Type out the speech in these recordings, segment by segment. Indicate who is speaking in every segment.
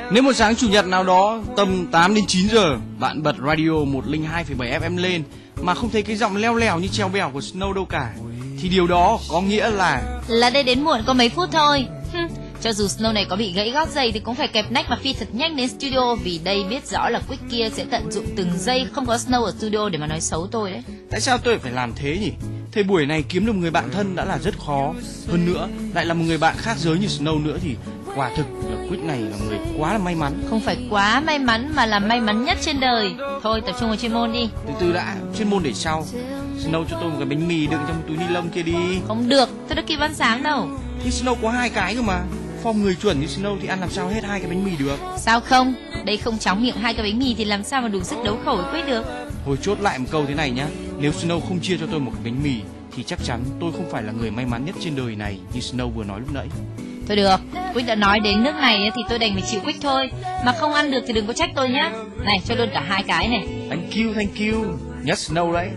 Speaker 1: Nếu một sáng chủ nhật nào đó tầm 8 đến 9 giờ bạn bật radio 102,7 FM lên mà không thấy cái giọng leo lèo như trèo bèo của Snow đâu cả, thì điều đó có nghĩa là
Speaker 2: đây đến muộn có mấy phút thôi. Cho dù Snow này có bị gãy gót giày thì cũng phải kẹp nách và phi thật nhanh đến studio, vì đây biết rõ là Quick kia sẽ tận dụng từng giây không có Snow ở studio để mà nói xấu tôi đấy.
Speaker 1: Tại sao tôi phải làm thế nhỉ? Thời buổi này kiếm được một người bạn thân đã là rất khó, hơn nữa lại là một người bạn khác giới như Snow nữa thì quả thực là Quick này là người quá là may mắn.
Speaker 2: Không phải quá may mắn mà là may mắn nhất trên đời. Thôi tập trung vào chuyên môn đi.
Speaker 1: Từ từ đã, chuyên môn để sau. Snow cho tôi một cái bánh mì đựng trong túi ni lông kia đi.
Speaker 2: Không được, tôi đã kịp ăn sáng đâu.
Speaker 1: Nhưng Snow có 2 cái cơ mà. Form người chuẩn như Snow thì ăn làm sao hết 2 cái bánh mì được.
Speaker 2: Sao không? Đây không chóng miệng 2 cái bánh mì thì làm sao mà đủ sức đấu khẩu với Quick được.
Speaker 1: Thôi chốt lại một câu thế này nhá. Nếu Snow không chia cho tôi một cái bánh mì thì chắc chắn tôi không phải là người may mắn nhất trên đời này như Snow vừa nói lúc nãy.
Speaker 2: Thôi được, Quick đã nói đến nước này thì tôi đành phải chịu Quick thôi. Mà không ăn được thì đừng có trách tôi nhá. Này, cho luôn cả 2 cái này.
Speaker 1: Thank you. Nhất Snow đấy.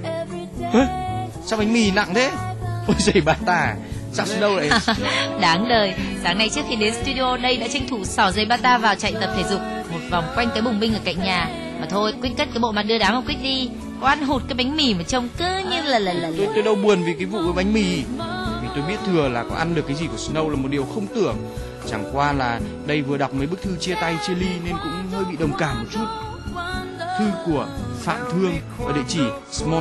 Speaker 1: Sao bánh mì nặng thế? Ôi giời bà ta, sao Snow lại...
Speaker 2: Đáng đời, sáng nay trước khi đến studio đây đã tranh thủ xỏ giày bata vào chạy tập thể dục một vòng quanh cái bùng binh ở cạnh nhà. Mà thôi, Quick cất cái bộ mặt đưa đám của Quick đi. Có ăn hụt cái bánh mì mà trông cứ như là...
Speaker 1: Tôi đâu buồn vì cái vụ với bánh mì. Vì tôi biết thừa là có ăn được cái gì của Snow là một điều không tưởng. Chẳng qua là đây vừa đọc mấy bức thư chia tay chia ly nên cũng hơi bị đồng cảm một chút. Thư của Phạm Thương ở địa chỉ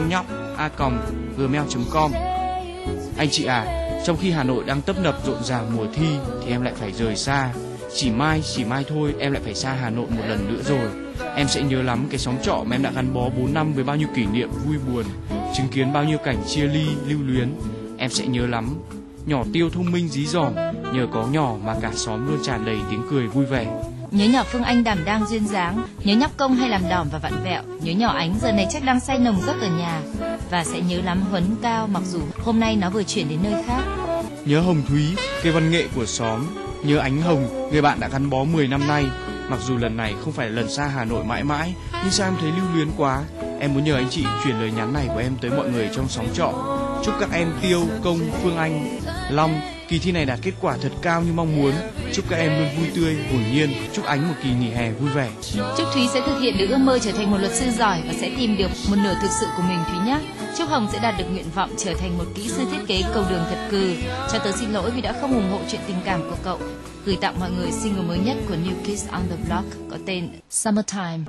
Speaker 1: smallnhoc@gmail.com. Anh chị à, trong khi Hà Nội đang tấp nập rộn ràng mùa thi thì em lại phải rời xa. Chỉ mai thôi em lại phải xa Hà Nội một lần nữa rồi. Em sẽ nhớ lắm cái xóm trọ mà em đã gắn bó 4 năm với bao nhiêu kỷ niệm vui buồn, chứng kiến bao nhiêu cảnh chia ly lưu luyến. Em sẽ nhớ lắm. Nhỏ Tiêu thông minh dí dỏm, nhờ có nhỏ mà cả xóm luôn tràn đầy tiếng cười vui vẻ.
Speaker 2: Nhớ nhỏ Phương Anh đảm đang duyên dáng, nhớ nhóc Công hay làm đỏm và vặn vẹo, nhớ nhỏ Ánh giờ này chắc đang say nồng giấc ở nhà, và sẽ nhớ lắm Huấn Cao mặc dù hôm nay nó vừa chuyển đến nơi khác.
Speaker 1: Nhớ Hồng Thúy, cây văn nghệ của xóm, nhớ Ánh Hồng, người bạn đã gắn bó 10 năm nay. Mặc dù lần này không phải là lần xa Hà Nội mãi mãi, nhưng sao em thấy lưu luyến quá. Em muốn nhờ anh chị chuyển lời nhắn này của em tới mọi người trong xóm trọ. Chúc các em Tiêu, Công, Phương Anh, Long kỳ thi này đạt kết quả thật cao như mong muốn. Chúc các em luôn vui tươi, hồn nhiên. Chúc Ánh một kỳ nghỉ hè vui vẻ.
Speaker 2: Chúc Thúy sẽ thực hiện được ước mơ trở thành một luật sư giỏi và sẽ tìm được một nửa thực sự của mình Thúy nhé. Chúc Hồng sẽ đạt được nguyện vọng trở thành một kỹ sư thiết kế cầu đường thật cừ. Cho tớ xin lỗi vì đã không ủng hộ chuyện tình cảm của cậu. Gửi tặng mọi người single mới nhất của New Kids on the Block có tên Summertime.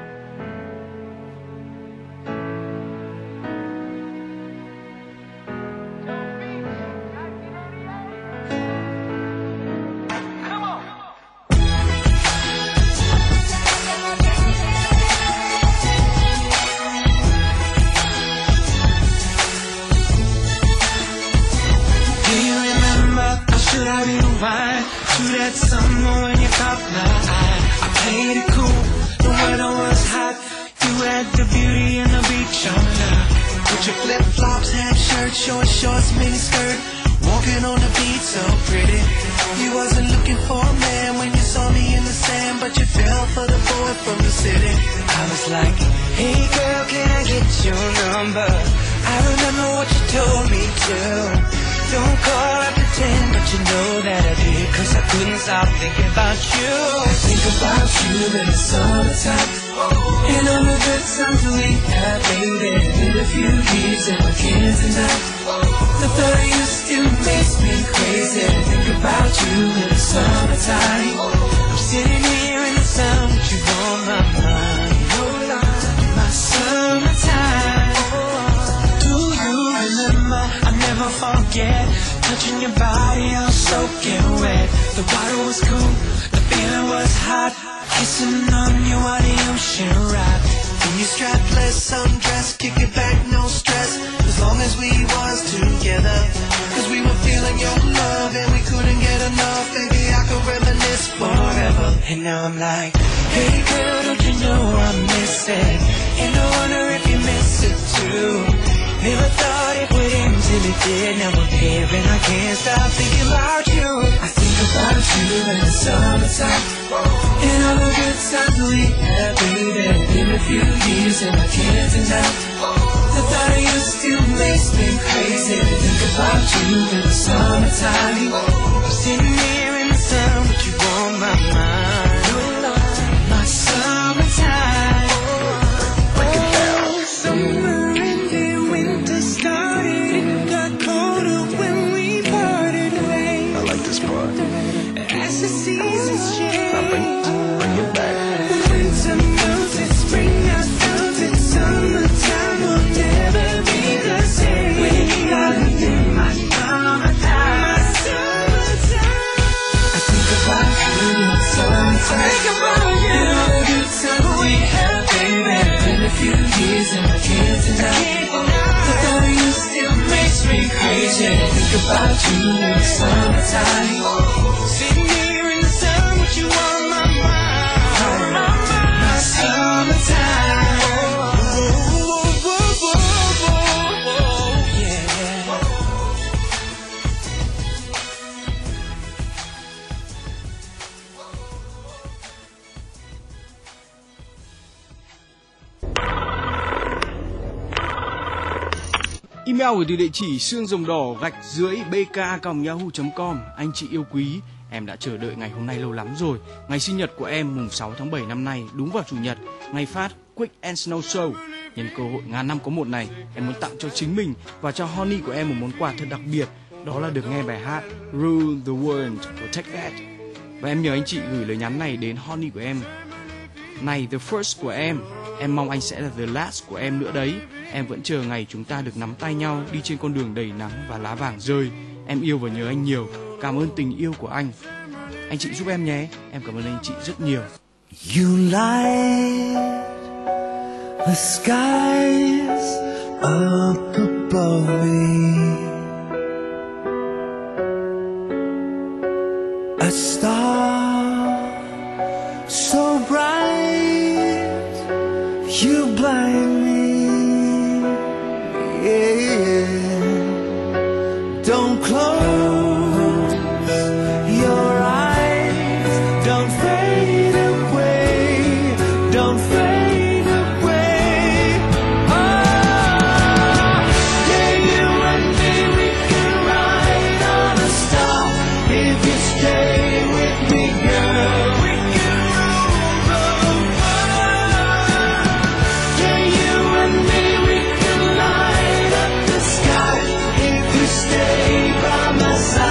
Speaker 3: Touching your body, I was soaking wet. The water was cool, the feeling was hot. Kissing on you while the ocean rocked. When you strapless, undressed, kick it back, no stress. As long as we was together. Cause we were feeling your love and we couldn't get enough. Baby, I could reminisce forever. And now I'm like, hey girl, don't you know I'm missing? And I wonder if you miss it too. Never thought it would end till it did. Now I'm here and I can't stop thinking about you. I think about you in the summertime and all the good times we had, baby. Been a few years and I can't deny the thought of you still makes me crazy. Think about you in the summertime. I'm sitting here in the sun, but you on my mind. about you in the summertime. Sitting here in the sun, with you on my mind. My summertime.
Speaker 1: Email gửi từ địa chỉ xương rồng đỏ _bk@yahoo.com. Anh chị yêu quý, em đã chờ đợi ngày hôm nay lâu lắm rồi. Ngày sinh nhật của em mùng 6 tháng 7 năm nay, đúng vào chủ nhật, ngày phát Quick and Snow Show. Nhân cơ hội ngàn năm có một này, em muốn tặng cho chính mình và cho Honey của em một món quà thật đặc biệt. Đó là được nghe bài hát Rule the World của Take That. Và em nhờ anh chị gửi lời nhắn này đến Honey của em. Này, the first của em mong anh sẽ là the last của em nữa đấy. Em vẫn chờ ngày chúng ta được nắm tay nhau đi trên con đường đầy nắng và lá vàng rơi. Em yêu và nhớ anh nhiều. Cảm ơn tình yêu của anh. Anh chị giúp em nhé. Em cảm ơn anh chị rất nhiều.
Speaker 3: You light the skies up above me. A star so bright, you blind me. Yeah. Don't close your eyes, don't fade away, don't fade away. Oh, yeah, you and me, we can ride on a star. If you stay with me, girl, we can rule the world. Yeah, you and me, we can light up the sky. If you stay by my side.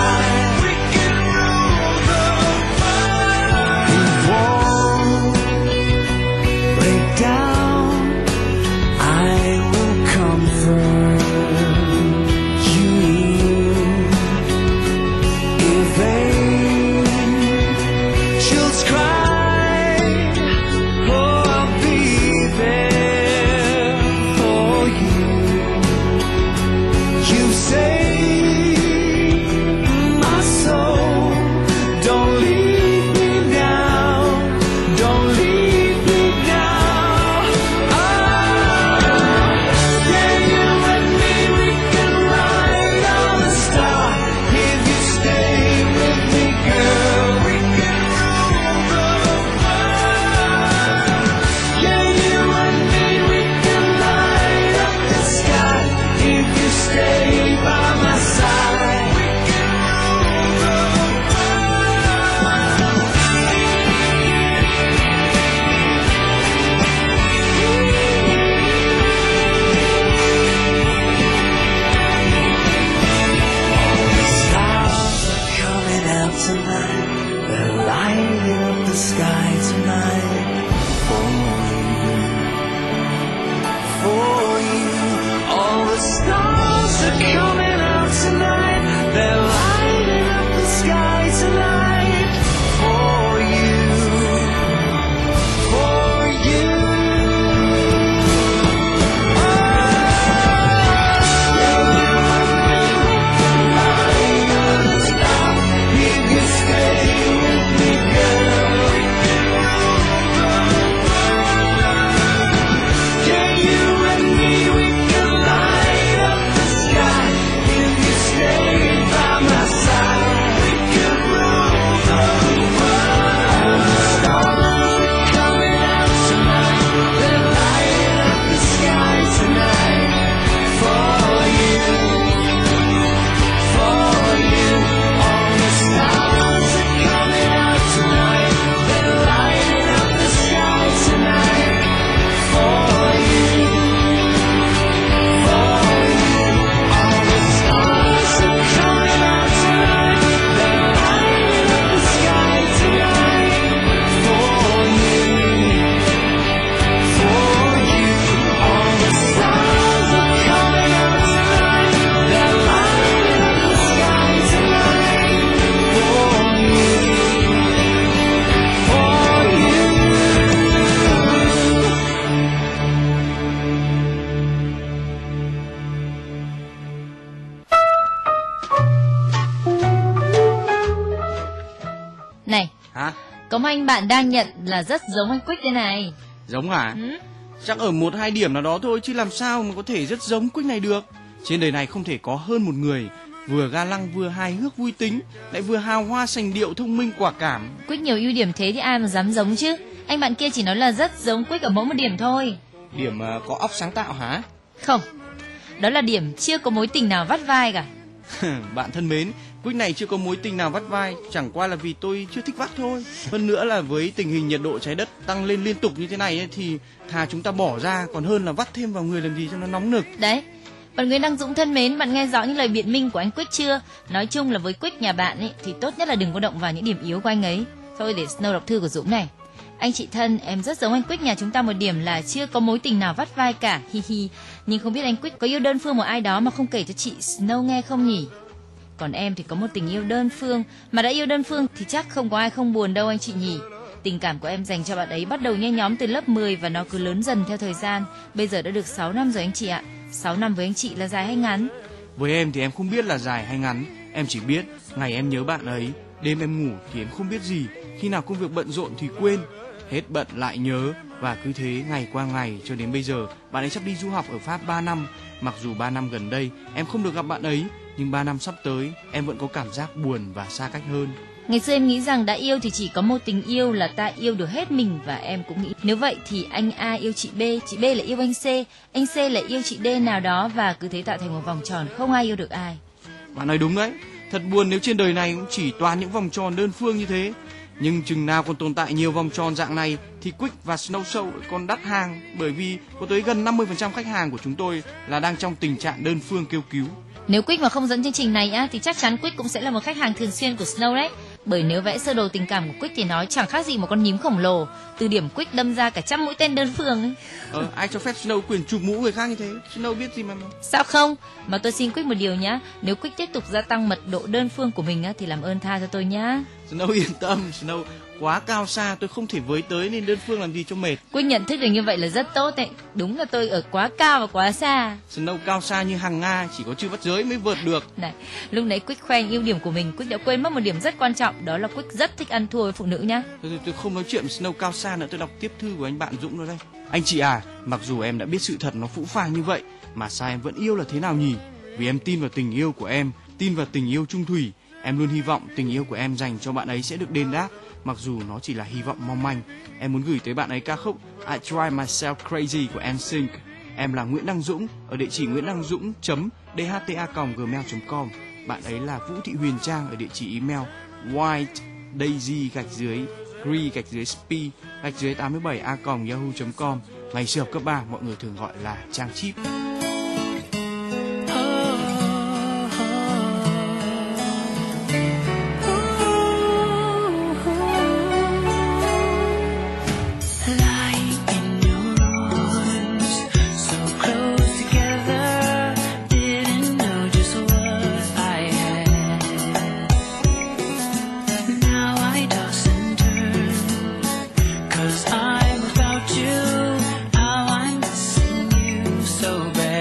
Speaker 2: Có một anh bạn đang nhận là rất giống anh Quick thế này.
Speaker 1: Giống à? Chắc ở 1-2 điểm nào đó thôi, chứ làm sao mà có thể rất giống Quick này được. Trên đời này không thể có hơn một người, vừa ga lăng, vừa hài hước vui tính, lại vừa hào hoa sành điệu, thông minh quả cảm.
Speaker 2: Quick nhiều ưu điểm thế thì ai mà dám giống chứ. Anh bạn kia chỉ nói là rất giống Quick ở mỗi một điểm thôi.
Speaker 1: Điểm có óc sáng tạo hả?
Speaker 2: Không, đó là điểm chưa có mối tình nào vắt vai cả.
Speaker 1: Bạn thân mến, Quick này chưa có mối tình nào vắt vai, chẳng qua là vì tôi chưa thích vắt thôi. Hơn nữa là với tình hình nhiệt độ trái đất tăng lên liên tục như thế này ấy, thì thà chúng ta bỏ ra còn hơn là vắt thêm vào người làm gì cho nó nóng nực.
Speaker 2: Đấy, bạn Nguyễn Đăng Dũng thân mến, bạn nghe rõ những lời biện minh của anh Quick chưa? Nói chung là với Quick nhà bạn ấy thì tốt nhất là đừng có động vào những điểm yếu của anh ấy. Thôi để Snow đọc thư của Dũng này. Anh chị thân, em rất giống anh Quick nhà chúng ta một điểm là chưa có mối tình nào vắt vai cả, hi hi. Nhưng không biết anh Quick có yêu đơn phương một ai đó mà không kể cho chị Snow nghe không nhỉ? Còn em thì có một tình yêu đơn phương, mà đã yêu đơn phương thì chắc không có ai không buồn đâu anh chị nhỉ. Tình cảm của em dành cho bạn ấy bắt đầu nhen nhóm từ lớp 10 và nó cứ lớn dần theo thời gian. Bây giờ đã được 6 năm rồi anh chị ạ. 6 năm với anh chị là dài hay ngắn?
Speaker 1: Với em thì em không biết là dài hay ngắn. Em chỉ biết ngày em nhớ bạn ấy, đêm em ngủ thì em không biết gì, khi nào công việc bận rộn thì quên, hết bận lại nhớ. Và cứ thế ngày qua ngày cho đến bây giờ. Bạn ấy sắp đi du học ở Pháp 3 năm. Mặc dù 3 năm gần đây em không được gặp bạn ấy, nhưng 3 năm sắp tới em vẫn có cảm giác buồn và xa cách hơn.
Speaker 2: Ngày xưa em nghĩ rằng đã yêu thì chỉ có một tình yêu là ta yêu được hết mình, và em cũng nghĩ nếu vậy thì anh A yêu chị B là yêu anh C là yêu chị D nào đó, và cứ thế tạo thành một vòng tròn không ai yêu được ai.
Speaker 1: Bạn nói đúng đấy, thật buồn nếu trên đời này cũng chỉ toàn những vòng tròn đơn phương như thế. Nhưng chừng nào còn tồn tại nhiều vòng tròn dạng này thì Quick và Snow Show còn đắt hàng, bởi vì có tới gần 50% khách hàng của chúng tôi là đang trong tình trạng đơn phương kêu cứu.
Speaker 2: Nếu Quick mà không dẫn chương trình này á thì chắc chắn Quick cũng sẽ là một khách hàng thường xuyên của Snow đấy. Bởi nếu vẽ sơ đồ tình cảm của Quick thì nó chẳng khác gì một con nhím khổng lồ, từ điểm Quick đâm ra cả trăm mũi tên đơn phương ấy.
Speaker 1: Ai cho phép Snow quyền chụp mũ người khác như thế? Snow biết gì mà.
Speaker 2: Sao không? Mà tôi xin Quick một điều nhá, nếu Quick tiếp tục gia tăng mật độ đơn phương của mình á thì làm ơn tha cho tôi nhá.
Speaker 1: Snow yên tâm, Snow quá cao xa tôi không thể với tới nên đơn phương làm gì cho mệt.
Speaker 2: Quick nhận thức được như vậy là rất tốt đấy. Đúng là tôi ở quá cao và quá xa.
Speaker 1: Snow cao xa như hàng Nga, chỉ có chư bắt giới mới vượt được.
Speaker 2: Này, lúc nãy Quick khoe ưu điểm của mình, Quick đã quên mất một điểm rất quan trọng, đó là Quick rất thích ăn thua với phụ nữ nhá.
Speaker 1: Tôi không nói chuyện Snow cao xa nữa, tôi đọc tiếp thư của anh bạn Dũng rồi đây. Anh chị à, mặc dù em đã biết sự thật nó phũ phàng như vậy, mà sao em vẫn yêu là thế nào nhỉ? Vì em tin vào tình yêu của em, tin vào tình yêu chung thủy. Em luôn hy vọng tình yêu của em dành cho bạn ấy sẽ được đền đáp, mặc dù nó chỉ là hy vọng mong manh. Em muốn gửi tới bạn ấy ca khúc I Drive Myself Crazy của NSYNC. Em là Nguyễn Đăng Dũng, ở địa chỉ nguyễn-đăng-dũng.dhta@gmail.com. Bạn ấy là Vũ Thị Huyền Trang ở địa chỉ email whitedaisy_gree_sp_87a@yahoo.com. Ngày xưa học cấp 3 mọi người thường gọi là Trang Chip.
Speaker 3: I'm without you, how I'm missing you so bad.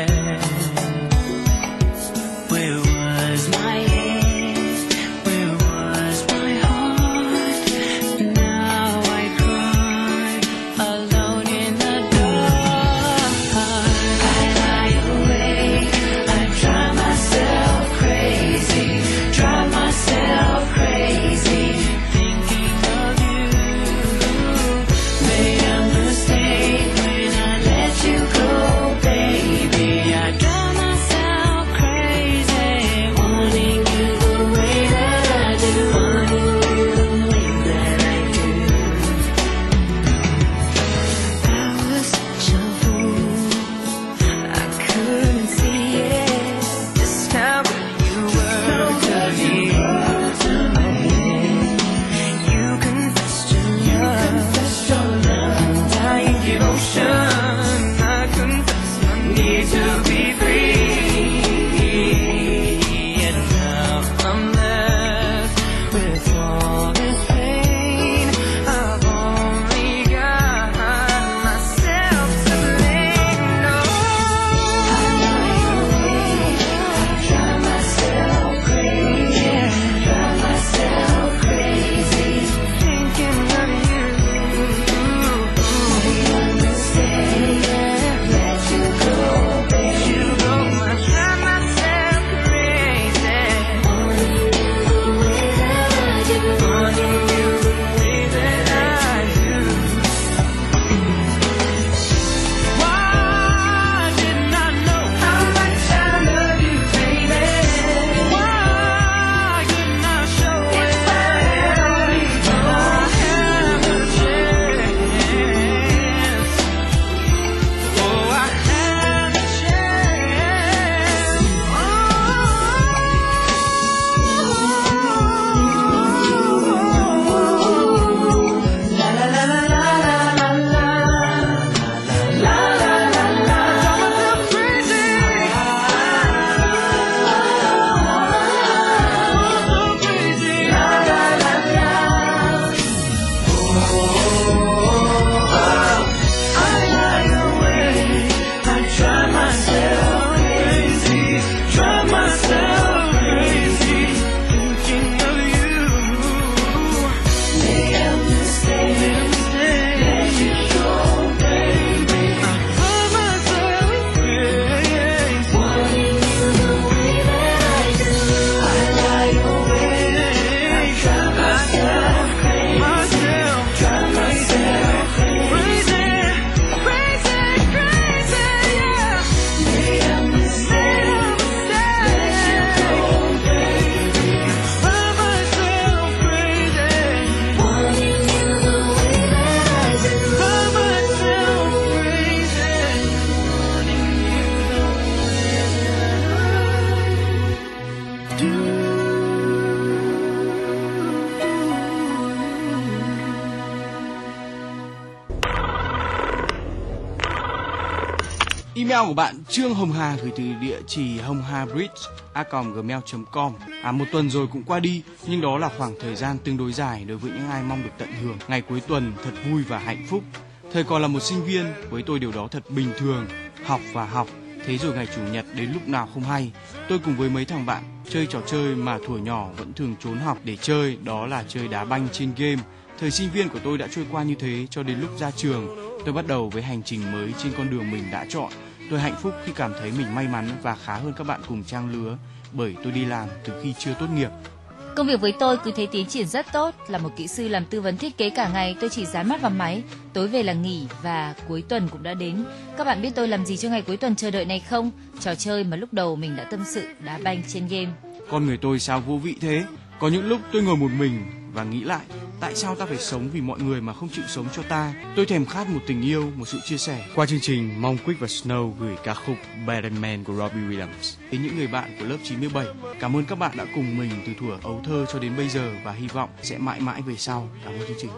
Speaker 1: Email của bạn Trương Hồng Hà gửi từ địa chỉ honghabridge@gmail.com. Một tuần rồi cũng qua đi, nhưng đó là khoảng thời gian tương đối dài đối với những ai mong được tận hưởng ngày cuối tuần thật vui và hạnh phúc. Thời còn là một sinh viên, với tôi điều đó thật bình thường, học và học. Thế rồi ngày chủ nhật đến lúc nào không hay, tôi cùng với mấy thằng bạn chơi trò chơi mà thuở nhỏ vẫn thường trốn học để chơi, đó là chơi đá banh trên game. Thời sinh viên của tôi đã trôi qua như thế cho đến lúc ra trường, tôi bắt đầu với hành trình mới trên con đường mình đã chọn. Tôi hạnh phúc khi cảm thấy mình may mắn và khá hơn các bạn cùng trang lứa, bởi tôi đi làm từ khi chưa tốt nghiệp.
Speaker 2: Công việc với tôi cứ thế tiến triển rất tốt. Là một kỹ sư làm tư vấn thiết kế cả ngày, tôi chỉ dán mắt vào máy, tối về là nghỉ và cuối tuần cũng đã đến. Các bạn biết tôi làm gì cho ngày cuối tuần chờ đợi này không? Trò chơi mà lúc đầu mình đã tâm sự, đá banh trên game.
Speaker 1: Con người tôi sao vô vị thế? Có những lúc tôi ngồi một mình và nghĩ lại, tại sao ta phải sống vì mọi người mà không chịu sống cho ta? Tôi thèm khát một tình yêu, một sự chia sẻ. Qua chương trình, mong Quick và Snow gửi ca khúc Better Man của Robbie Williams đến những người bạn của lớp 97. Cảm ơn các bạn đã cùng mình từ thuở ấu thơ cho đến bây giờ và hy vọng sẽ mãi mãi về sau. Cảm ơn chương trình.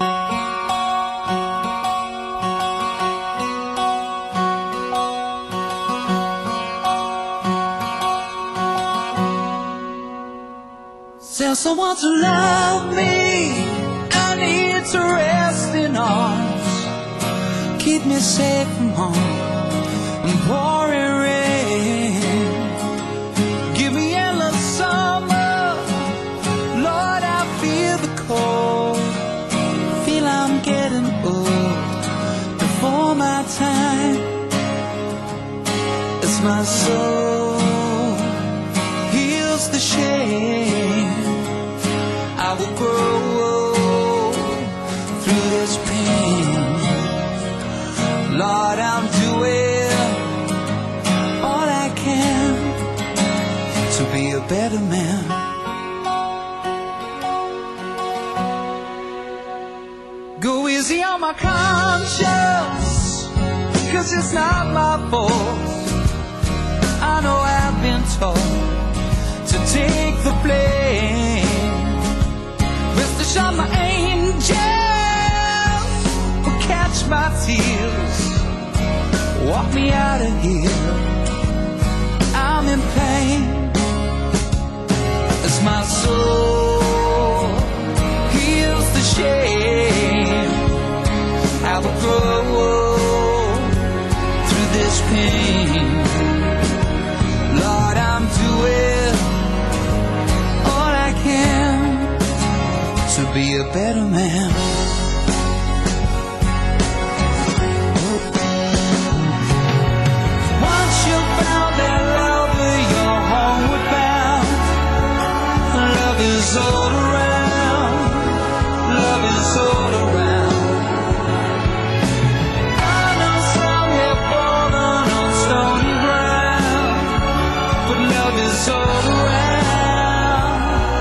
Speaker 3: Tell someone to love me. I need to rest in arms. Keep me safe from harm and pouring rain. Give me endless summer. Lord, I feel the cold. Feel I'm getting old before my time. As my soul heals the shame, I will grow through this pain. Lord, I'm doing all I can to be a better man. Go easy on my conscience, 'cause it's not my fault. I know I've been told to take the blame. Rest assured my angels will catch my tears, walk me out of here. I'm in pain as my soul heals the shame. I will grow through this pain. Lord, I'm doing all I can to be a better man. Once you found that love, you're homeward bound. Love is all around. Love is all around. I know some have fallen on stony ground, but love is all around.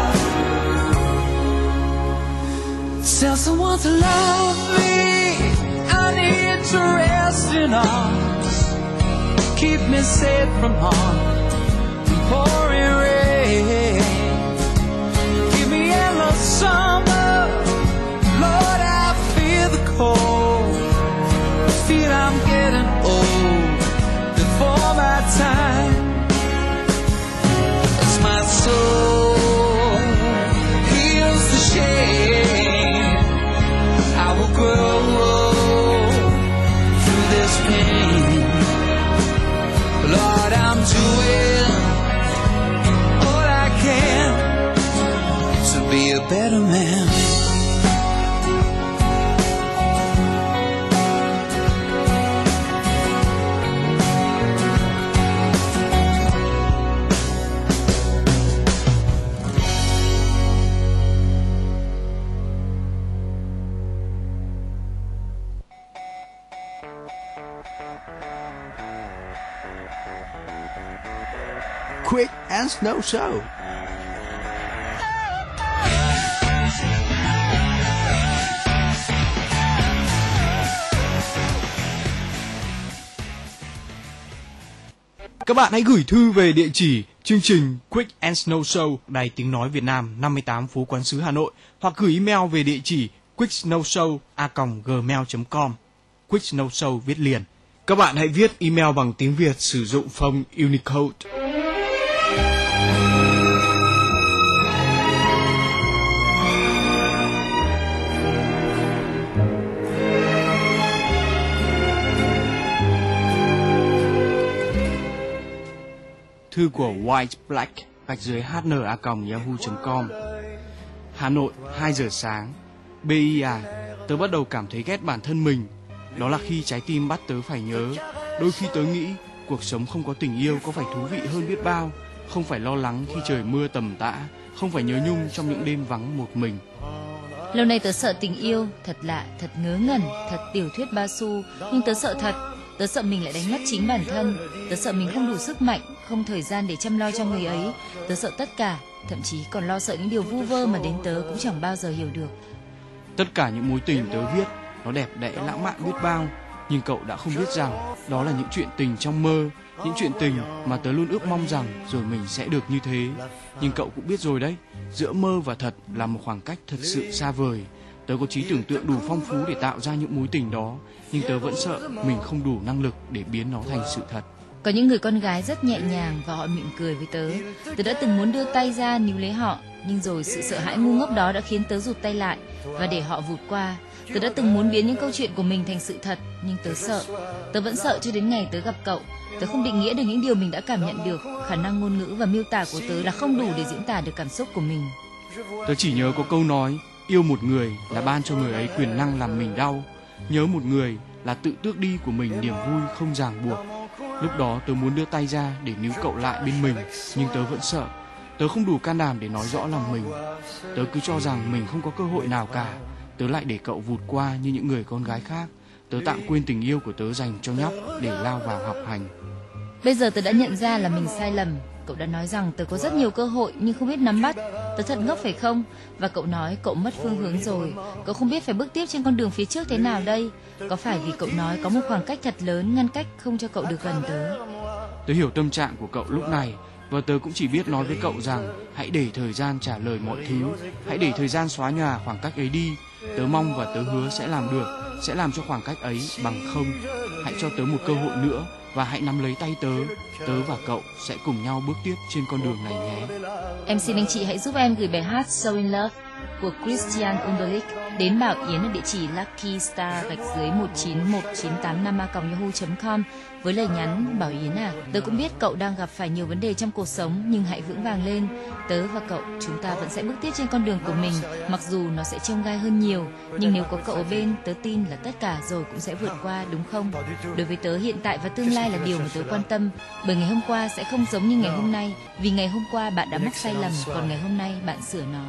Speaker 3: Tell someone to love me. I need to rest in arms. Keep me safe from harm and pouring rain. Give me endless summer. Lord, I feel the cold. Feel I'm getting old before my time. As my soul heals the shame, I will grow through this pain. Lord, I'm doing all I can to be a better man.
Speaker 4: Quick and Snow Show.
Speaker 1: Các bạn hãy gửi thư về địa chỉ chương trình Quick and Snow Show, Đài Tiếng Nói Việt Nam, 58 Phố Quán Sứ, Hà Nội, hoặc gửi email về địa chỉ quicksnowshow@gmail.com. Quick Snow Show viết liền. Các bạn hãy viết email bằng tiếng Việt sử dụng phông Unicode. Thư của White Black _hna@yahoo.com. Hà Nội, 2 giờ sáng. BI à, tớ bắt đầu cảm thấy ghét bản thân mình. Đó là khi trái tim bắt tớ phải nhớ. Đôi khi tớ nghĩ cuộc sống không có tình yêu có phải thú vị hơn biết bao. Không phải lo lắng khi trời mưa tầm tã, không phải nhớ nhung trong những đêm vắng một mình.
Speaker 2: Lâu nay tớ sợ tình yêu, thật lạ, thật ngớ ngẩn, thật tiểu thuyết ba xu. Nhưng tớ sợ thật. Tớ sợ mình lại đánh mất chính bản thân. Tớ sợ mình không đủ sức mạnh, không thời gian để chăm lo cho người ấy. Tớ sợ tất cả, thậm chí còn lo sợ những điều vu vơ mà đến tớ cũng chẳng bao giờ hiểu được.
Speaker 1: Tất cả những mối tình tớ viết, nó đẹp đẽ lãng mạn biết bao. Nhưng cậu đã không biết rằng đó là những chuyện tình trong mơ, những chuyện tình mà tớ luôn ước mong rằng rồi mình sẽ được như thế. Nhưng cậu cũng biết rồi đấy, giữa mơ và thật là một khoảng cách thật sự xa vời. Tớ có trí tưởng tượng đủ phong phú để tạo ra những mối tình đó, nhưng tớ vẫn sợ mình không đủ năng lực để biến nó thành sự thật.
Speaker 2: Có những người con gái rất nhẹ nhàng và họ mỉm cười với tớ. Tớ đã từng muốn đưa tay ra níu lấy họ, nhưng rồi sự sợ hãi ngu ngốc đó đã khiến tớ rụt tay lại và để họ vụt qua. Tớ đã từng muốn biến những câu chuyện của mình thành sự thật, nhưng tớ sợ. Tớ vẫn sợ cho đến ngày tớ gặp cậu. Tớ không định nghĩa được những điều mình đã cảm nhận được. Khả năng ngôn ngữ và miêu tả của tớ là không đủ để diễn tả được cảm xúc của mình.
Speaker 1: Tớ chỉ nhớ có câu nói, yêu một người là ban cho người ấy quyền năng làm mình đau. Nhớ một người là tự tước đi của mình niềm vui không ràng buộc. Lúc đó tớ muốn đưa tay ra để níu cậu lại bên mình, nhưng tớ vẫn sợ. Tớ không đủ can đảm để nói rõ lòng mình. Tớ cứ cho rằng mình không có cơ hội nào cả. Tớ lại để cậu vụt qua như những người con gái khác. Tớ tạm quên tình yêu của tớ dành cho nhóc để lao vào học hành.
Speaker 2: Bây giờ tớ đã nhận ra là mình sai lầm. Cậu đã nói rằng tớ có rất nhiều cơ hội nhưng không biết nắm bắt. Tớ thật ngốc phải không? Và cậu nói cậu mất phương hướng rồi. Cậu không biết phải bước tiếp trên con đường phía trước thế nào đây. Có phải vì cậu nói có một khoảng cách thật lớn ngăn cách không cho cậu được gần tớ?
Speaker 1: Tớ hiểu tâm trạng của cậu lúc này, và tớ cũng chỉ biết nói với cậu rằng hãy để thời gian trả lời mọi thứ. Hãy để thời gian xóa nhòa khoảng cách ấy đi. Tớ mong và tớ hứa sẽ làm được, sẽ làm cho khoảng cách ấy bằng không. Hãy cho tớ một cơ hội nữa và hãy nắm lấy tay tớ. Tớ và cậu sẽ cùng nhau bước tiếp trên con đường này nhé.
Speaker 2: Em xin anh chị hãy giúp em gửi bài hát So In Love của Christian Underlich đến Bảo Yến ở địa chỉ luckystar_1919855@yahoo.com với lời nhắn: Bảo Yến à, tớ cũng biết cậu đang gặp phải nhiều vấn đề trong cuộc sống, nhưng hãy vững vàng lên. Tớ và cậu, chúng ta vẫn sẽ bước tiếp trên con đường của mình, mặc dù nó sẽ chông gai hơn nhiều, nhưng nếu có cậu ở bên, tớ tin là tất cả rồi cũng sẽ vượt qua, đúng không? Đối với tớ, hiện tại và tương lai là điều mà tớ quan tâm, bởi ngày hôm qua sẽ không giống như ngày hôm nay, vì ngày hôm qua bạn đã mắc sai lầm, còn ngày hôm nay bạn sửa nó.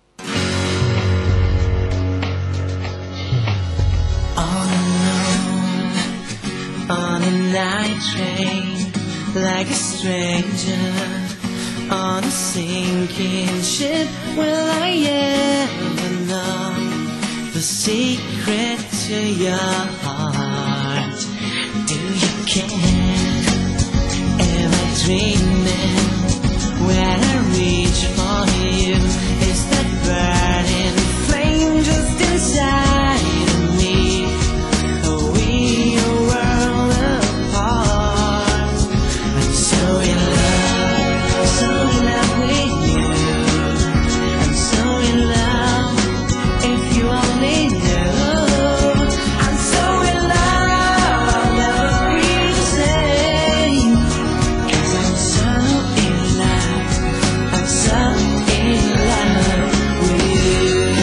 Speaker 3: On a night train, like a stranger, on a sinking ship, will I ever know the secret to your heart? Do you care? Am I dreaming when I reach for you? Is that burning flame just inside of me? Are we a world apart? I'm so in love with you. I'm so in love, if you only knew. I'm so in love, I'll never be the same. 'Cause I'm so in love, I'm so in love with you.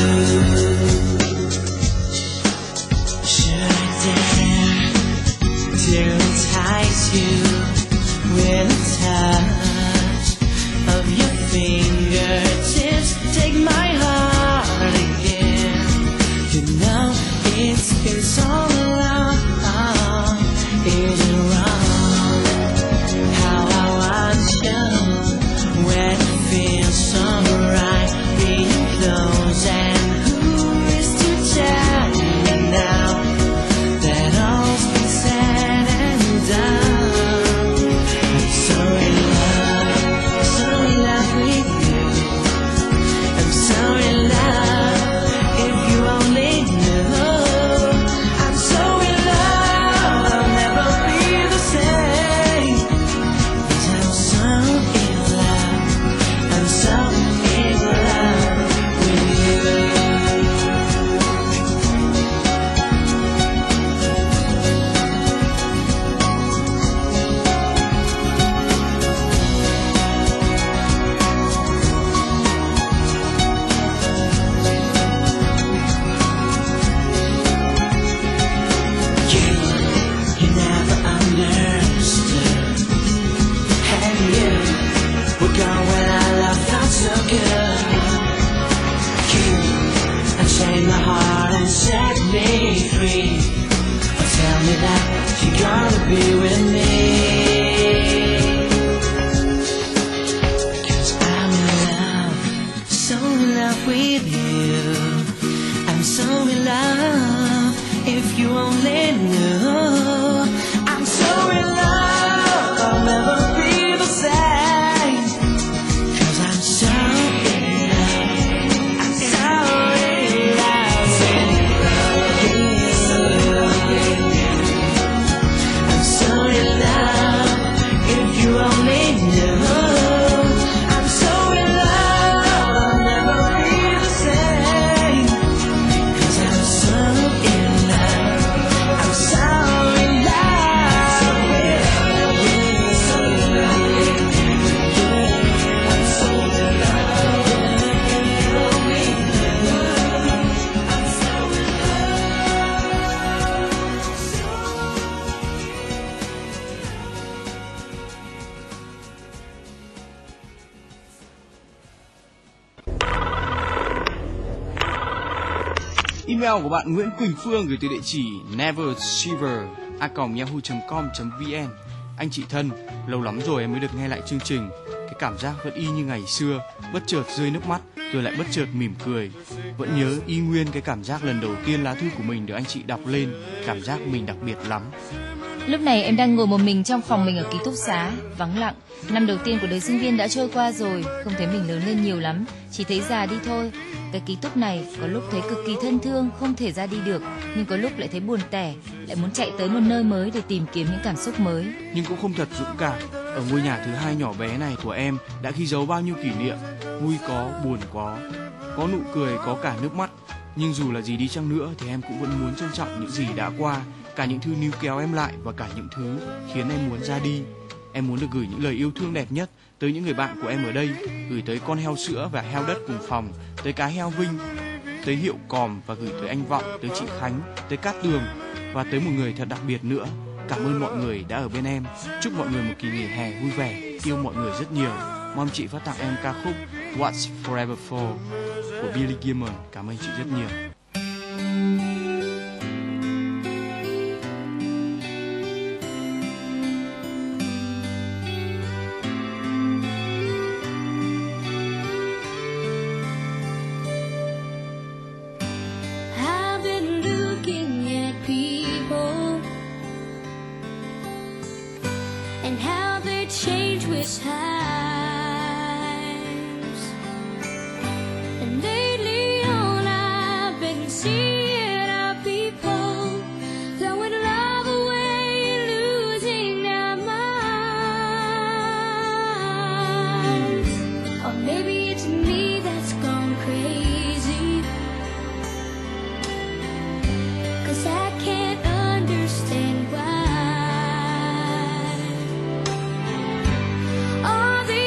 Speaker 3: Should I dare to entice you with a touch of your fingertips? Take my heart again. You know it's been so long. Is it wrong how I want you when it feels so right? Being close, and who is to tell me now that all's been said and done? I'm so in love with you. I'm so in love, if you only knew. I'm so in love, I'll never wanna be with me. 'Cause I'm in love, so in love with you. I'm so in love, if you only knew. I'm so in love, I'll never be the same. 'Cause I'm so in love, I'm so in love with you. I'm so in love, if you only knew. I'm so in love, I'll never be the same. 'Cause I'm so in love, I'm so in love with you. So in love with you. I'm so in love, if you only knew. I'm so in
Speaker 1: Email của bạn Nguyễn Quỳnh Phương gửi từ địa chỉ neverachiever@yahoo.com.vn. Anh chị thân, lâu lắm rồi em mới được nghe lại chương trình. Cái cảm giác vẫn y như ngày xưa, bất chợt rơi nước mắt, rồi lại bất chợt mỉm cười. Vẫn nhớ y nguyên cái cảm giác lần đầu tiên lá thư của mình được anh chị đọc lên, cảm giác mình đặc biệt lắm.
Speaker 2: Lúc này em đang ngồi một mình trong phòng mình ở ký túc xá, vắng lặng. Năm đầu tiên của đời sinh viên đã trôi qua rồi, không thấy mình lớn lên nhiều lắm, chỉ thấy già đi thôi. Cái ký túc này có lúc thấy cực kỳ thân thương, không thể ra đi được, nhưng có lúc lại thấy buồn tẻ, lại muốn chạy tới một nơi mới để tìm kiếm những cảm xúc mới.
Speaker 1: Nhưng cũng không thật dũng cảm. Ở ngôi nhà thứ hai nhỏ bé này của em đã ghi dấu bao nhiêu kỷ niệm, vui có, buồn có nụ cười, có cả nước mắt. Nhưng dù là gì đi chăng nữa thì em cũng vẫn muốn trân trọng những gì đã qua, cả những thứ níu kéo em lại và cả những thứ khiến em muốn ra đi. Em muốn được gửi những lời yêu thương đẹp nhất tới những người bạn của em ở đây, gửi tới con heo sữa và heo đất cùng phòng, tới cá heo Vinh, tới Hiệu Còm và gửi tới anh Vọng, tới chị Khánh, tới Cát Tường và tới một người thật đặc biệt nữa. Cảm ơn mọi người đã ở bên em. Chúc mọi người một kỳ nghỉ hè vui vẻ, yêu mọi người rất nhiều. Mong chị phát tặng em ca khúc What's Forever For của Billy Gibbons. Cảm ơn chị rất nhiều.
Speaker 5: I've been looking at people and how they change with times. And lately on I've been seeing our people throwing love away, losing their minds. Or maybe it's me that's gone crazy, 'cause I can't understand why all these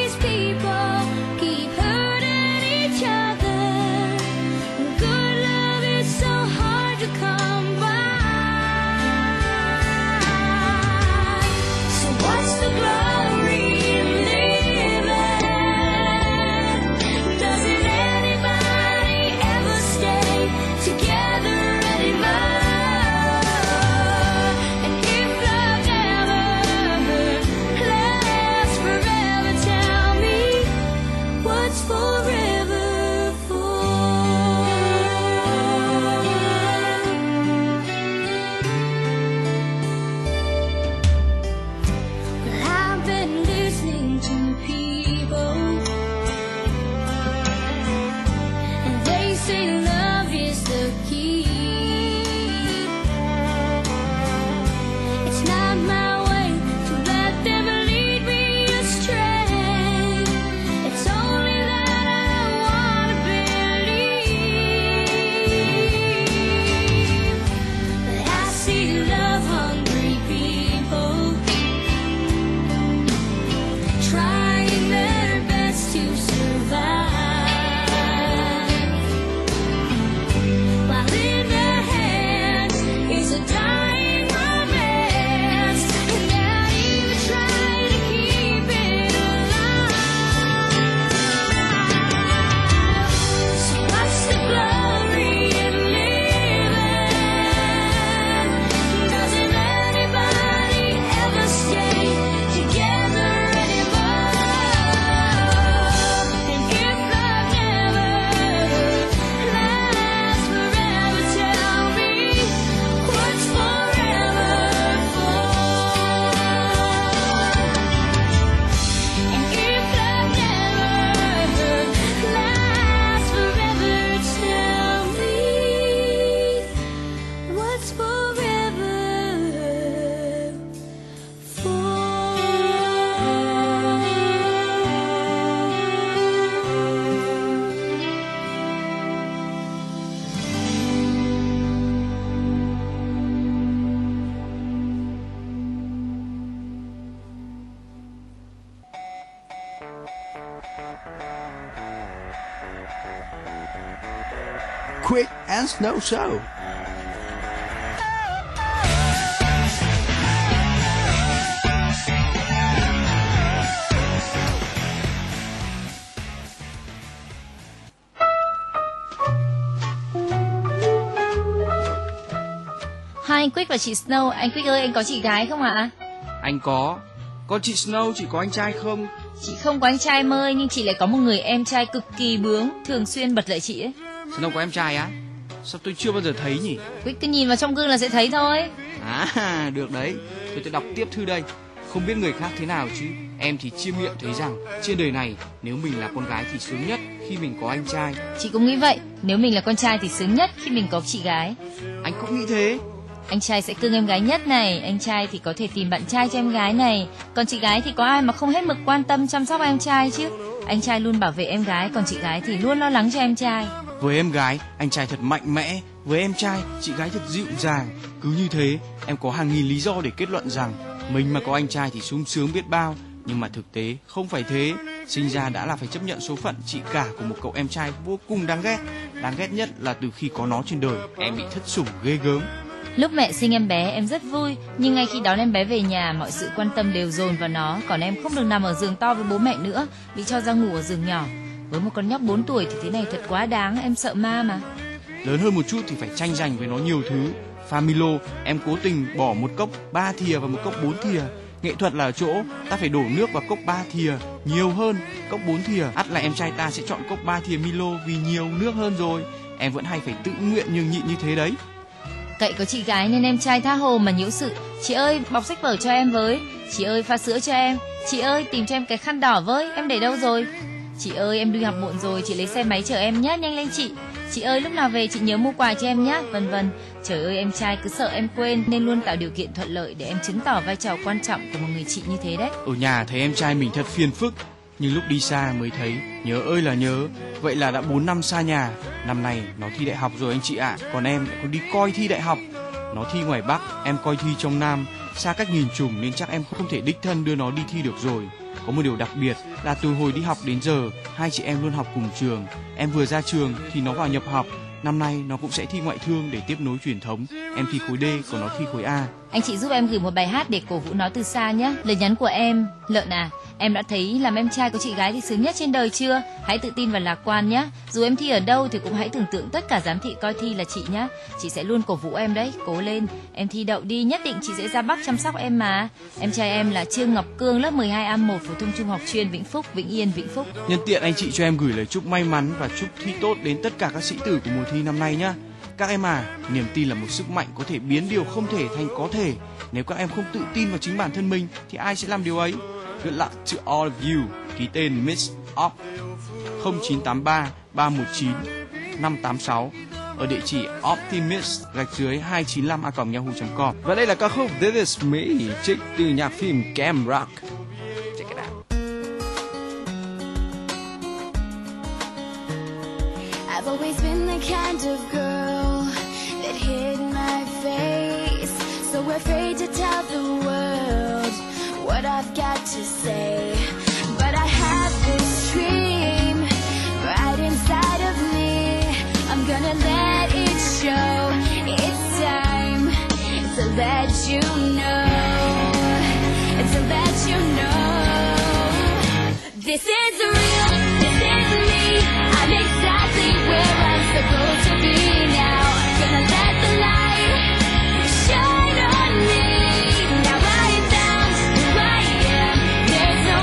Speaker 4: quick and snow show.
Speaker 2: Hai anh Quick và chị Snow. Anh Quick ơi, anh có chị gái không ạ?
Speaker 1: Anh có chị Snow, chị có anh trai không?
Speaker 2: Chị không có anh trai em ơi, nhưng chị lại có một người em trai cực kỳ bướng, thường xuyên bật lại chị ấy.
Speaker 1: Snow có em trai á? Sao tôi chưa bao giờ thấy nhỉ?
Speaker 2: Quick cứ nhìn vào trong gương là sẽ thấy thôi.
Speaker 1: À, được đấy. Tôi đọc tiếp thư đây. Không biết người khác thế nào chứ em thì chiêm nghiệm thấy rằng trên đời này nếu mình là con gái thì sướng nhất khi mình có anh trai.
Speaker 2: Chị cũng nghĩ vậy. Nếu mình là con trai thì sướng nhất khi mình có chị gái.
Speaker 1: Anh cũng nghĩ thế.
Speaker 2: Anh trai sẽ cưng em gái nhất này. Anh trai thì có thể tìm bạn trai cho em gái này. Còn chị gái thì có ai mà không hết mực quan tâm chăm sóc em trai chứ. Anh trai luôn bảo vệ em gái, còn chị gái thì luôn lo lắng cho em trai.
Speaker 1: Với em gái, anh trai thật mạnh mẽ. Với em trai, chị gái thật dịu dàng. Cứ như thế, em có hàng nghìn lý do để kết luận rằng mình mà có anh trai thì sung sướng biết bao. Nhưng mà thực tế không phải thế. Sinh ra đã là phải chấp nhận số phận chị cả của một cậu em trai vô cùng đáng ghét. Đáng ghét nhất là từ khi có nó trên đời, em bị thất sủng ghê gớm.
Speaker 2: Lúc mẹ sinh em bé em rất vui, nhưng ngay khi đón em bé về nhà, mọi sự quan tâm đều dồn vào nó. Còn em không được nằm ở giường to với bố mẹ nữa, bị cho ra ngủ ở giường nhỏ. Với một con nhóc 4 tuổi thì thế này thật quá đáng, em sợ ma mà.
Speaker 1: Lớn hơn một chút thì phải tranh giành với nó nhiều thứ. Familo, em cố tình bỏ một cốc 3 thìa và một cốc 4 thìa. Nghệ thuật là ở chỗ ta phải đổ nước vào cốc 3 thìa nhiều hơn cốc 4 thìa. Ắt là em trai ta sẽ chọn cốc 3 thìa Milo vì nhiều nước hơn rồi. Em vẫn hay phải tự nguyện nhường nhịn như thế đấy.
Speaker 2: Cậy có chị gái nên em trai tha hồ mà nhiễu sự. Chị ơi, bọc sách vở cho em với. Chị ơi, pha sữa cho em. Chị ơi, tìm cho em cái khăn đỏ với. Em để đâu rồi? Chị ơi, em đi học muộn rồi, chị lấy xe máy chở em nhé, nhanh lên chị. Chị ơi, lúc nào về chị nhớ mua quà cho em nhé, vân vân. Trời ơi, em trai cứ sợ em quên nên luôn tạo điều kiện thuận lợi để em chứng tỏ vai trò quan trọng của một người chị như thế đấy.
Speaker 1: Ở nhà thấy em trai mình thật phiền phức, nhưng lúc đi xa mới thấy nhớ ơi là nhớ. Vậy là đã 4 năm xa nhà. Năm nay nó thi đại học rồi anh chị ạ. Còn em lại còn đi coi thi đại học. Nó thi ngoài Bắc, em coi thi trong Nam. Xa cách nghìn trùng nên chắc em không thể đích thân đưa nó đi thi được rồi. Có một điều đặc biệt là từ hồi đi học đến giờ, hai chị em luôn học cùng trường. Em vừa ra trường thì nó vào nhập học. Năm nay nó cũng sẽ thi ngoại thương để tiếp nối truyền thống. Em thi khối D, còn nó thi khối A.
Speaker 2: Anh chị giúp em gửi một bài hát để cổ vũ nó từ xa nhé. Lời nhắn của em: Lợn à, em đã thấy làm em trai của chị gái thì sướng nhất trên đời chưa? Hãy tự tin và lạc quan nhé. Dù em thi ở đâu thì cũng hãy tưởng tượng tất cả giám thị coi thi là chị nhé. Chị sẽ luôn cổ vũ em đấy, cố lên. Em thi đậu đi, nhất định chị sẽ ra Bắc chăm sóc em mà. Em trai em là Trương Ngọc Cương, lớp 12A1 phổ thông trung học chuyên Vĩnh Phúc, Vĩnh Yên, Vĩnh Phúc.
Speaker 1: Nhân tiện anh chị cho em gửi lời chúc may mắn và chúc thi tốt đến tất cả các sĩ tử của mùa thi năm nay nhé. Các em à, niềm tin là một sức mạnh có thể biến điều không thể thành có thể. Nếu các em không tự tin vào chính bản thân mình thì ai sẽ làm điều ấy? Good luck to all of you. Ký tên Miss Op 0983 319 586 ở địa chỉ optimist_295@yahoo.com. Và đây là ca khúc This Is Me trích từ nhạc phim Camp Rock. Check it out.
Speaker 5: I've always been the kind of girl that hid my face, so afraid to tell the world what I've got to say. But I have this dream right inside of me. I'm gonna let it show. It's time to let you know. To let you know. This is real. This is me. I'm exactly where I'm supposed to be now. Gonna let the light shine on me. Now I am found who I am. There's no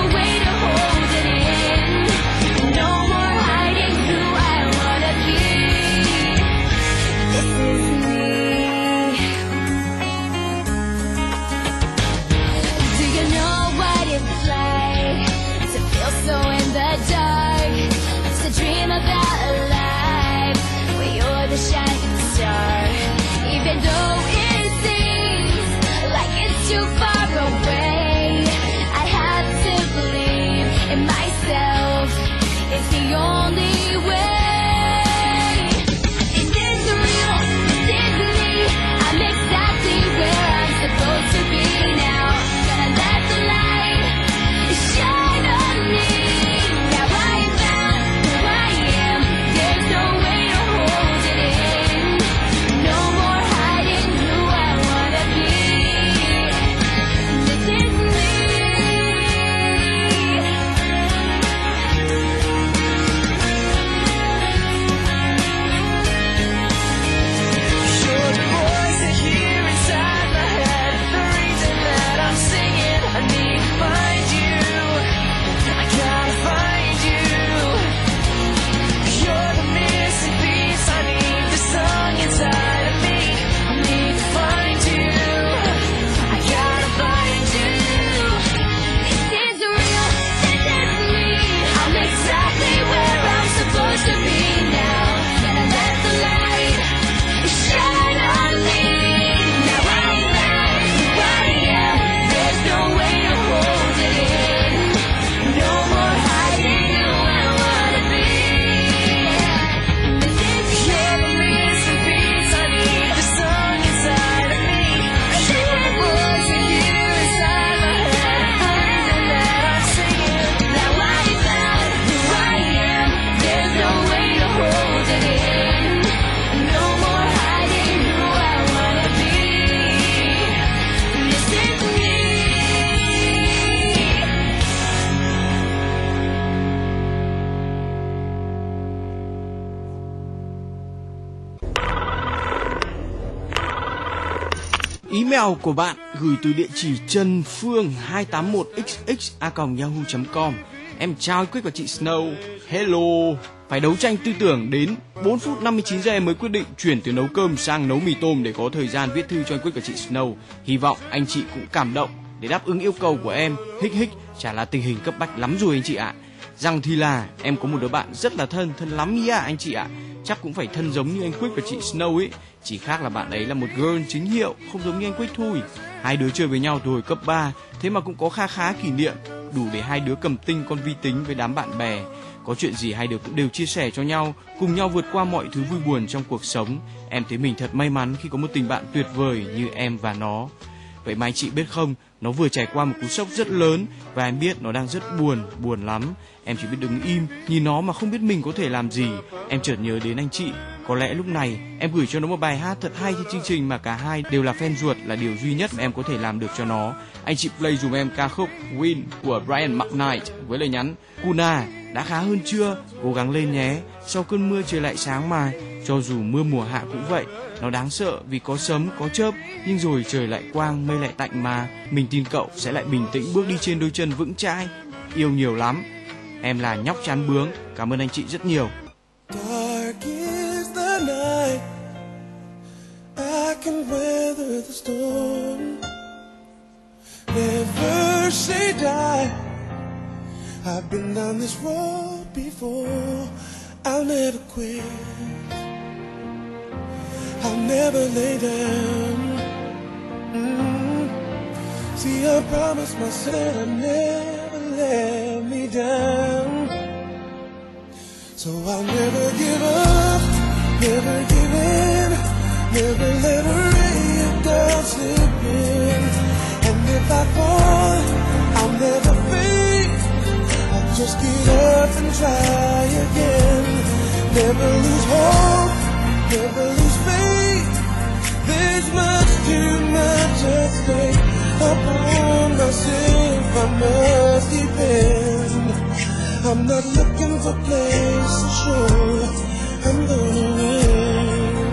Speaker 1: email của bạn gửi từ địa chỉ Trần Phương 281xx@yahoo.com. Em chào anh Quick và chị Snow. Hello. Phải đấu tranh tư tưởng đến 4 phút 59 giây mới quyết định chuyển từ nấu cơm sang nấu mì tôm để có thời gian viết thư cho anh Quick và chị Snow. Hy vọng anh chị cũng cảm động để đáp ứng yêu cầu của em. Hích hích, chả là tình hình cấp bách lắm rồi anh chị ạ. Rằng thì là em có một đứa bạn rất là thân lắm ý anh chị ạ. Chắc cũng phải thân giống như anh Quick và chị Snow ấy. Chỉ khác là bạn ấy là một girl chính hiệu, không giống như anh Quick thôi. Hai đứa chơi với nhau từ hồi cấp 3, thế mà cũng có khá kỷ niệm, đủ để hai đứa cầm tinh con vi tính với đám bạn bè. Có chuyện gì hai đứa cũng đều chia sẻ cho nhau, cùng nhau vượt qua mọi thứ vui buồn trong cuộc sống. Em thấy mình thật may mắn khi có một tình bạn tuyệt vời như em và nó. Vậy mà anh chị biết không, nó vừa trải qua một cú sốc rất lớn và em biết nó đang rất buồn lắm. Em chỉ biết đứng im, nhìn nó mà không biết mình có thể làm gì. Em chợt nhớ đến anh chị. Có lẽ lúc này em gửi cho nó một bài hát thật hay trên chương trình mà cả hai đều là fan ruột là điều duy nhất mà em có thể làm được cho nó. Anh chị play dùm em ca khúc Win của Brian McKnight với lời nhắn: Kuna, đã khá hơn chưa? Cố gắng lên nhé. Sau cơn mưa trời lại sáng mà. Cho dù mưa mùa hạ cũng vậy. Nó đáng sợ vì có sấm, có chớp, nhưng rồi trời lại quang, mây lại tạnh mà. Mình tin cậu sẽ lại bình tĩnh bước đi trên đôi chân vững chãi. Yêu nhiều lắm. Em là nhóc chán bướng. Cảm ơn anh chị rất nhiều.
Speaker 3: Dark is the night, I can weather the storm. Never say die, I've been down this road before. I'll never quit, I'll never lay down. See, I promised myself that I'd never let me down. So I'll never give up, never give in, never let a ray of doubt slip in. And if I fall, I'll never fade, I'll just get up and try again. Never lose hope, never lose faith, there's much too much at stake. Upon myself I must depend. I'm not looking for places sure I'm gonna win.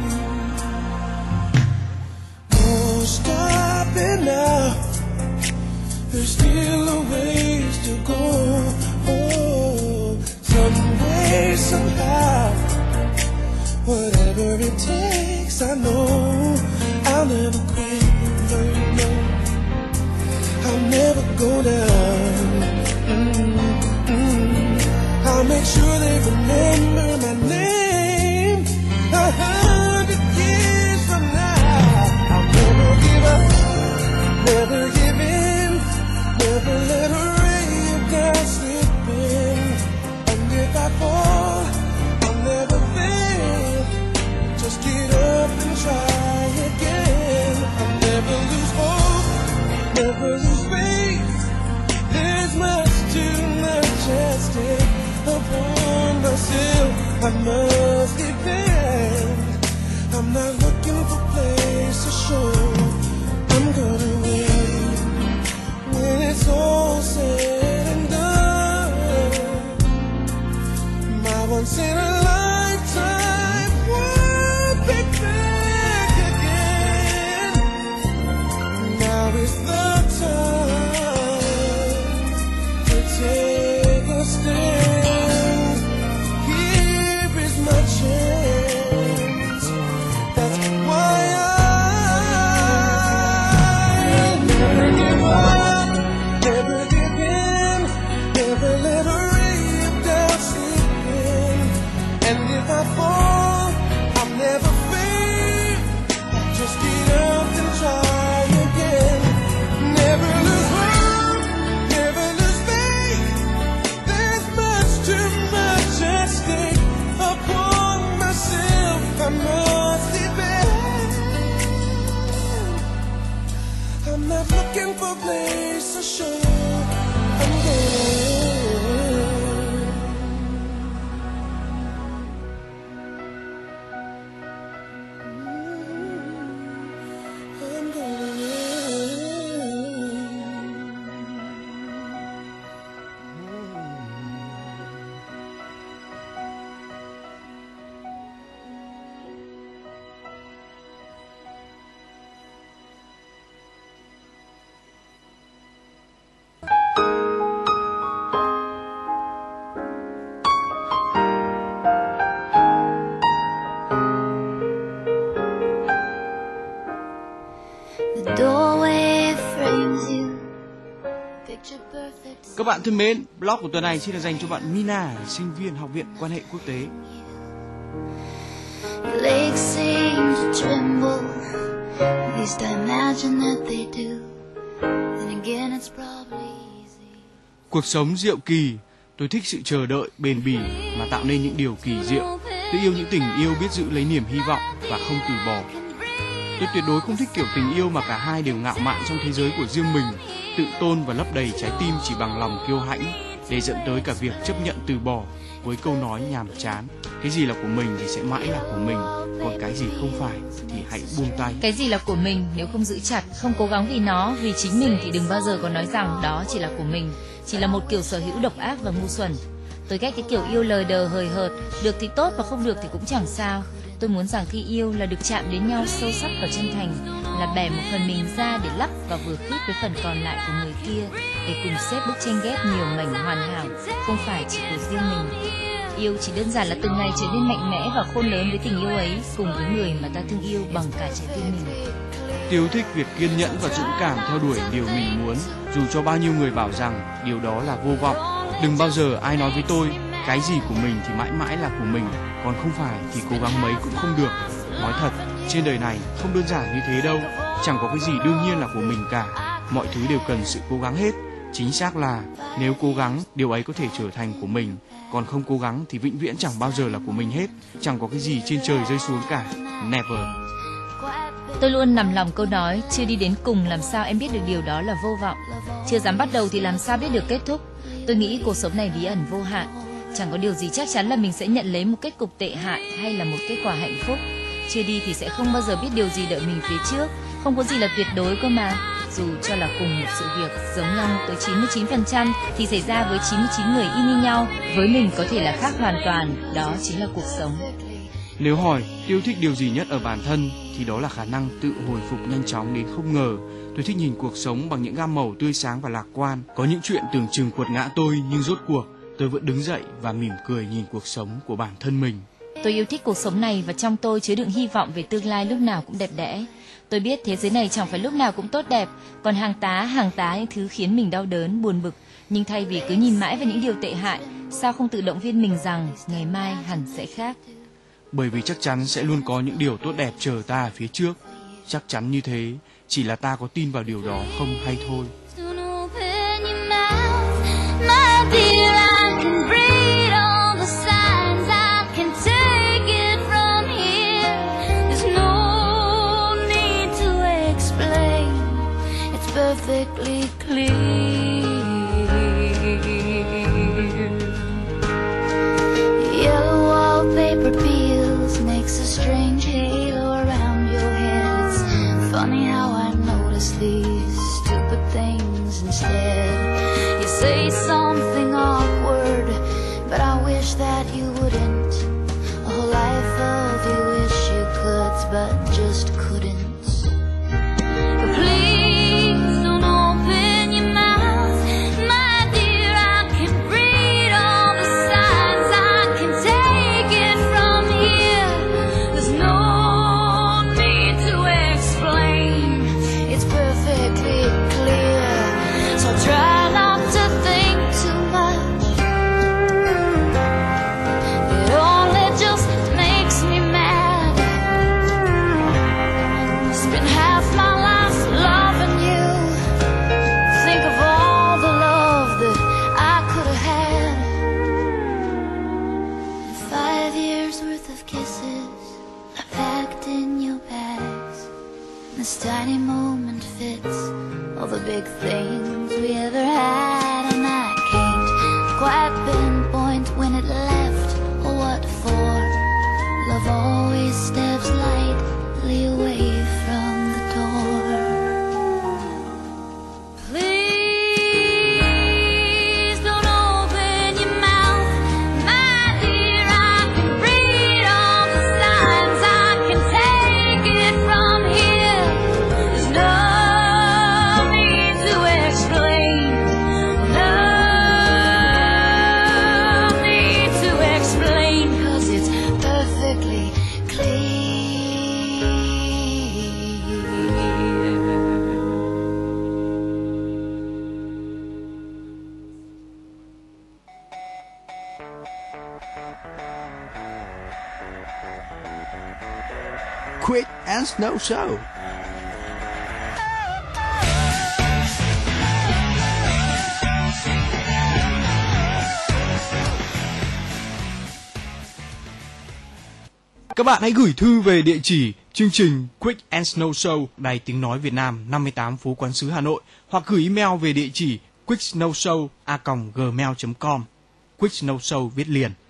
Speaker 3: No stopping now, there's still a ways to go. Oh, some way, somehow, whatever it takes, I know I'll never quit. No, I'll never go down. I'll make sure they remember my name 100 years from now. I'll never give up, never give in, never let a ray of doubt slip in. And if I fall, I'll never fail, just get up and try again. I'll never lose hope, never lose faith, there's much too much at stake. Upon myself I must depend. I'm not looking for places sure I'm gonna win. When it's all said and done, my once in a lifetime won't be back again. Now is the time to take a stand. My chance. That's why I
Speaker 5: Picture perfect.
Speaker 1: Các bạn thân mến, blog của tuần này xin được dành cho bạn Mina, sinh viên Học viện Quan hệ Quốc tế.
Speaker 5: Your legs seem to tremble. At least I imagine that they do. Then again, it's probably easy.
Speaker 1: Cuộc sống diệu kỳ, tôi thích sự chờ đợi bền bỉ mà tạo nên những điều kỳ diệu. Tôi yêu những tình yêu biết giữ lấy niềm hy vọng và không từ bỏ. Tôi tuyệt đối không thích kiểu tình yêu mà cả hai đều ngạo mạn trong thế giới của riêng mình, tự tôn và lấp đầy trái tim chỉ bằng lòng kiêu hãnh, để dẫn tới cả việc chấp nhận từ bỏ với câu nói nhàm chán: cái gì là của mình thì sẽ mãi là của mình, còn cái gì không phải thì hãy buông tay.
Speaker 2: Cái gì là của mình, nếu không giữ chặt, không cố gắng vì nó, vì chính mình thì đừng bao giờ có nói rằng đó chỉ là của mình, chỉ là một kiểu sở hữu độc ác và ngu xuẩn. Tôi ghét cái kiểu yêu lời đờ hời hợt, được thì tốt và không được thì cũng chẳng sao. Tôi muốn rằng khi yêu là được chạm đến nhau sâu sắc và chân thành, là bẻ một phần mình ra để lắp và vừa khít với phần còn lại của người kia, để cùng xếp bức tranh ghép nhiều mảnh hoàn hảo, không phải chỉ của riêng mình. Yêu chỉ đơn giản là từng ngày trở nên mạnh mẽ và khôn lớn với tình yêu ấy, cùng với người mà ta thương yêu bằng cả trái tim mình.
Speaker 1: Tôi thích việc kiên nhẫn và dũng cảm theo đuổi điều mình muốn, dù cho bao nhiêu người bảo rằng điều đó là vô vọng. Đừng bao giờ ai nói với tôi cái gì của mình thì mãi mãi là của mình, còn không phải thì cố gắng mấy cũng không được. Nói thật, trên đời này không đơn giản như thế đâu. Chẳng có cái gì đương nhiên là của mình cả. Mọi thứ đều cần sự cố gắng hết. Chính xác là nếu cố gắng, điều ấy có thể trở thành của mình. Còn không cố gắng thì vĩnh viễn chẳng bao giờ là của mình hết. Chẳng có cái gì trên trời rơi xuống cả. Never.
Speaker 2: Tôi luôn nằm lòng câu nói, chưa đi đến cùng làm sao em biết được điều đó là vô vọng. Chưa dám bắt đầu thì làm sao biết được kết thúc. Tôi nghĩ cuộc sống này bí ẩn vô hạn. Chẳng có điều gì chắc chắn là mình sẽ nhận lấy một kết cục tệ hại hay là một kết quả hạnh phúc. Chưa đi thì sẽ không bao giờ biết điều gì đợi mình phía trước. Không có gì là tuyệt đối cơ mà. Dù cho là cùng một sự việc giống nhau tới 99% thì xảy ra với 99 người y như nhau. Với mình có thể là khác hoàn toàn. Đó chính là cuộc sống.
Speaker 1: Nếu hỏi yêu thích điều gì nhất ở bản thân thì đó là khả năng tự hồi phục nhanh chóng đến không ngờ. Tôi thích nhìn cuộc sống bằng những gam màu tươi sáng và lạc quan. Có những chuyện tưởng chừng quật ngã tôi, nhưng rốt cuộc tôi vẫn đứng dậy và mỉm cười nhìn cuộc sống của bản thân mình.
Speaker 2: Tôi yêu thích cuộc sống này và trong tôi chứa đựng hy vọng về tương lai lúc nào cũng đẹp đẽ. Tôi biết thế giới này chẳng phải lúc nào cũng tốt đẹp, còn hàng tá những thứ khiến mình đau đớn, buồn bực. Nhưng thay vì cứ nhìn mãi vào những điều tệ hại, sao không tự động viên mình rằng ngày mai hẳn sẽ khác?
Speaker 1: Bởi vì chắc chắn sẽ luôn có những điều tốt đẹp chờ ta ở phía trước. Chắc chắn như thế, chỉ là ta có tin vào điều đó không hay thôi.
Speaker 5: Perfectly clear. Yellow wallpaper peels, makes a strange halo around your head. It's funny how I notice these stupid things instead. You say something awkward, but I wish that you wouldn't. A whole life of you wish you could, but just couldn't. But please don't open your mouth, my dear. I can read all the signs. I can take it from here. There's no need to explain. It's perfectly clear. So try not to think too
Speaker 4: and Snow Show.
Speaker 1: Các bạn hãy gửi thư về địa chỉ chương trình Quick and Snow Show, Đài Tiếng Nói Việt Nam, 58 Phú Quán Sứ, Hà Nội, hoặc gửi email về địa chỉ quicksnowshow@gmail.com. Quick Snow Show viết liền.